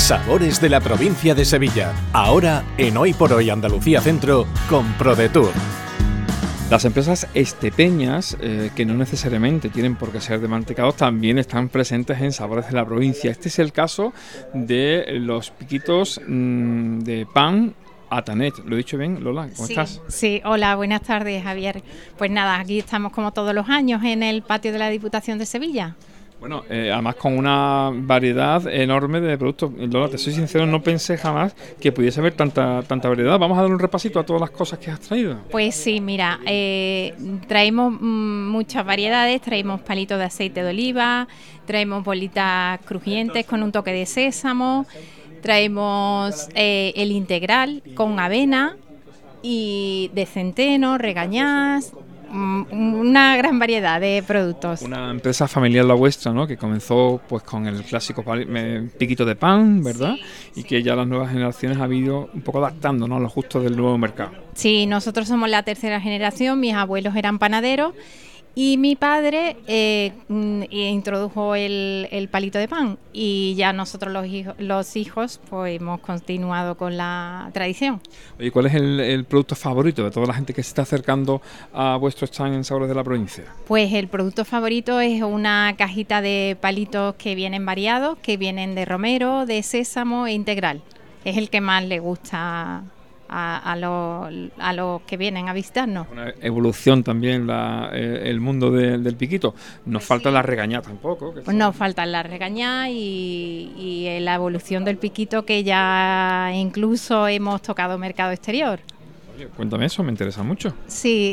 Sabores de la provincia de Sevilla. Ahora en Hoy por Hoy Andalucía Centro con ProDetour. Las empresas estepeñas, que no necesariamente tienen por qué ser de mantecados, también están presentes en Sabores de la Provincia. Este es el caso de los piquitos de pan Atanet. ¿Lo he dicho bien, Lola? ¿Cómo estás? Sí, hola, buenas tardes, Javier. Pues nada, aquí estamos como todos los años en el patio de la Diputación de Sevilla. Bueno, además con una variedad enorme de productos. Lola, te soy sincero, no pensé jamás que pudiese haber tanta variedad. Vamos a dar un repasito a todas las cosas que has traído. Pues sí, mira, traemos muchas variedades, traemos palitos de aceite de oliva, traemos bolitas crujientes con un toque de sésamo, traemos el integral con avena y de centeno, regañás. Una gran variedad de productos. Una empresa familiar la vuestra, ¿no? Que comenzó pues con el clásico piquito de pan, ¿verdad? Sí, y que ya las nuevas generaciones ha ido un poco adaptando, ¿no?, a los gustos del nuevo mercado. Sí, nosotros somos la tercera generación, mis abuelos eran panaderos y mi padre introdujo el palito de pan y ya nosotros los hijos pues hemos continuado con la tradición. Oye, ¿cuál es el producto favorito de toda la gente que se está acercando a vuestro stand en Sabores de la Provincia? Pues el producto favorito es una cajita de palitos que vienen variados, que vienen de romero, de sésamo e integral. Es el que más le gusta a los que vienen a visitarnos. Una evolución también el mundo del piquito. Nos falta la regañá tampoco. Pues nos falta la regañá y la evolución del piquito, que ya incluso hemos tocado mercado exterior. Oye, cuéntame eso, me interesa mucho. Sí,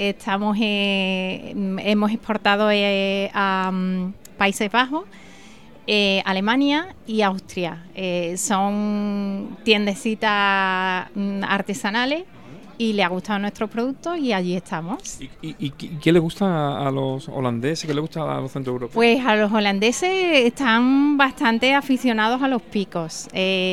hemos exportado a Países Bajos, Alemania y Austria. Son tiendecitas artesanales y le ha gustado nuestros productos y allí estamos. ¿Y qué le gusta a los holandeses? ¿Qué le gusta a los centroeuropeos? Pues a los holandeses están bastante aficionados a los picos.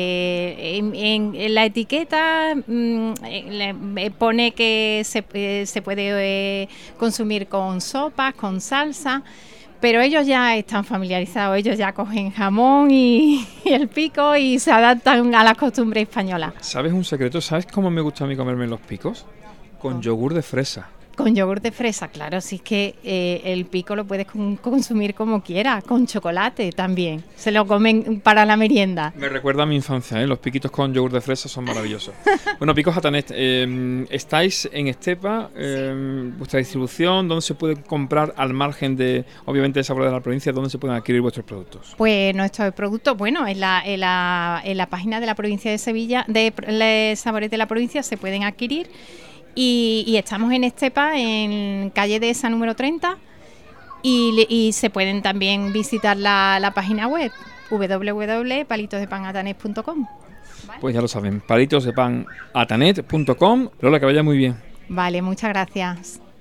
En la etiqueta pone que se puede consumir con sopas, con salsa, pero ellos ya están familiarizados, ellos ya cogen jamón y el pico y se adaptan a las costumbres españolas. ¿Sabes un secreto? ¿Sabes cómo me gusta a mí comerme los picos? Con yogur de fresa. Con yogur de fresa, claro, si es que el pico lo puedes consumir como quieras, con chocolate también, se lo comen para la merienda. Me recuerda a mi infancia, los piquitos con yogur de fresa son maravillosos. Bueno, Picos Atanet, estáis en Estepa, vuestra distribución, ¿dónde se puede comprar al margen de, obviamente, de Sabores de la Provincia, dónde se pueden adquirir vuestros productos? Pues nuestros productos, bueno, en la página de la provincia de Sevilla, de Sabores de la Provincia, se pueden adquirir. Y estamos en Estepa, en calle Dehesa número 30, y se pueden también visitar la página web www.palitosdepanatanet.com. ¿Vale? Pues ya lo saben, palitosdepanatanet.com. Lola, que vaya muy bien. Vale, muchas gracias.